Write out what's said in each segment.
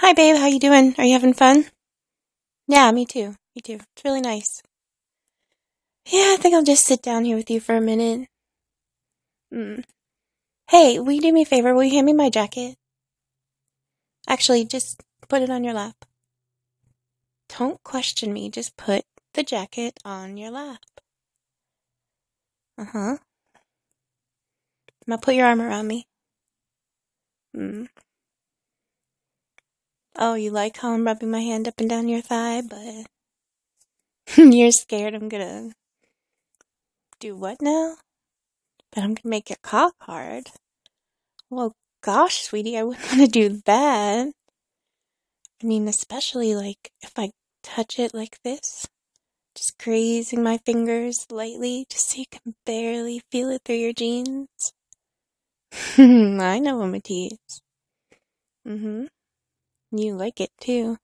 Hi, babe. How you doing? Are you having fun? Yeah, me too. Me too. It's really nice. Yeah, I think I'll just sit down here with you for a minute. Mm. Hey, will you do me a favor? Will you hand me my jacket? Actually, just put it on your lap. Don't question me. Just put the jacket on your lap. Uh-huh. Now put your arm around me. Mm. Oh, you like how I'm rubbing my hand up and down your thigh, but you're scared I'm gonna do what now? That I'm gonna make your cock hard. Well, gosh, sweetie, I wouldn't want to do that. I mean, especially, if I touch it like this, just grazing my fingers lightly, just so you can barely feel it through your jeans. I know I'm a tease. Mm-hmm. You like it, too.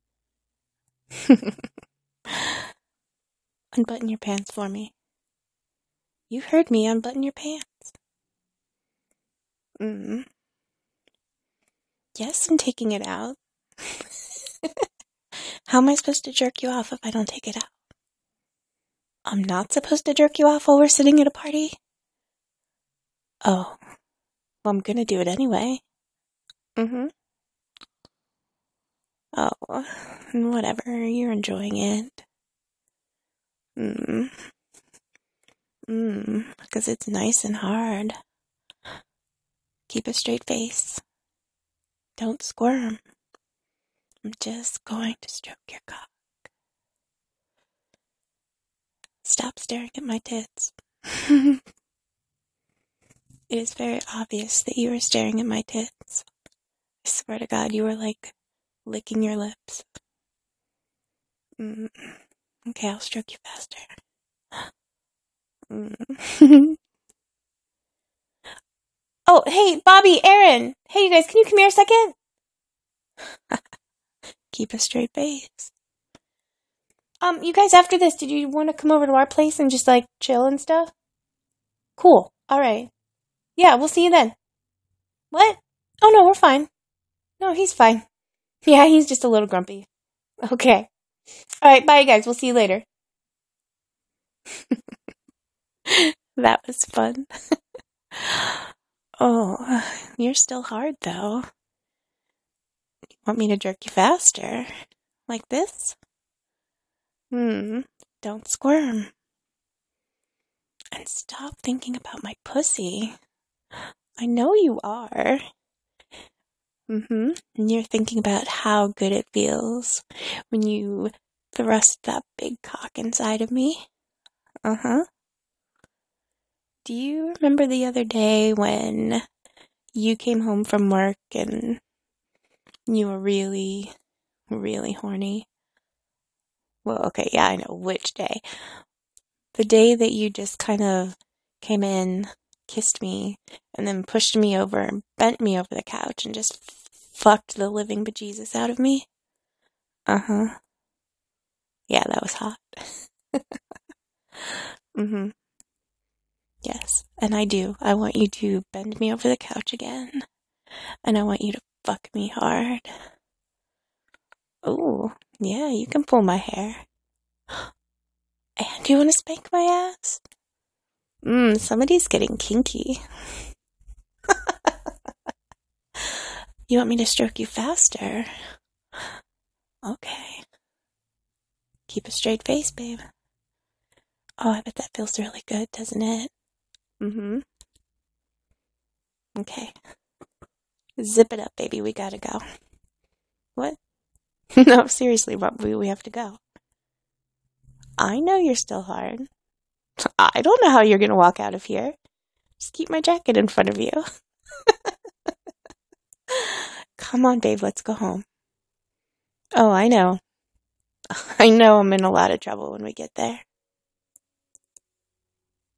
Unbutton your pants for me. You heard me, unbutton your pants. Mm-hmm. Yes, I'm taking it out. How am I supposed to jerk you off if I don't take it out? I'm not supposed to jerk you off while we're sitting at a party? Oh, well, I'm gonna do it anyway. Mm-hmm. Oh, whatever, you're enjoying it. Because it's nice and hard. Keep a straight face. Don't squirm. I'm just going to stroke your cock. Stop staring at my tits. It is very obvious that you are staring at my tits. I swear to God, you were licking your lips. Okay, I'll stroke you faster. Oh, hey, Bobby, Aaron. Hey, you guys, can you come here a second? Keep a straight face. You guys, after this, did you want to come over to our place and just, chill and stuff? Cool. Alright. Yeah, we'll see you then. What? Oh, no, we're fine. No, he's fine. Yeah, he's just a little grumpy. Okay. Alright, bye, guys. We'll see you later. That was fun. Oh, you're still hard, though. You want me to jerk you faster? Like this? Don't squirm. And stop thinking about my pussy. I know you are. And you're thinking about how good it feels when you thrust that big cock inside of me. Uh-huh. Do you remember the other day when you came home from work and you were really, really horny? Well, okay, yeah, I know which day. The day that you just kind of came in, kissed me, and then pushed me over and bent me over the couch and just fucked the living bejesus out of me. Uh-huh. Yeah, that was hot. Yes, and I do. I want you to bend me over the couch again. And I want you to fuck me hard. Oh, yeah, you can pull my hair. And you want to spank my ass? Somebody's getting kinky. You want me to stroke you faster? Okay. Keep a straight face, babe. Oh, I bet that feels really good, doesn't it? Okay. Zip it up, baby. We gotta go. What? No, seriously, we have to go. I know you're still hard. I don't know how you're gonna walk out of here. Just keep my jacket in front of you. Come on, babe, let's go home. Oh, I know. I know I'm in a lot of trouble when we get there.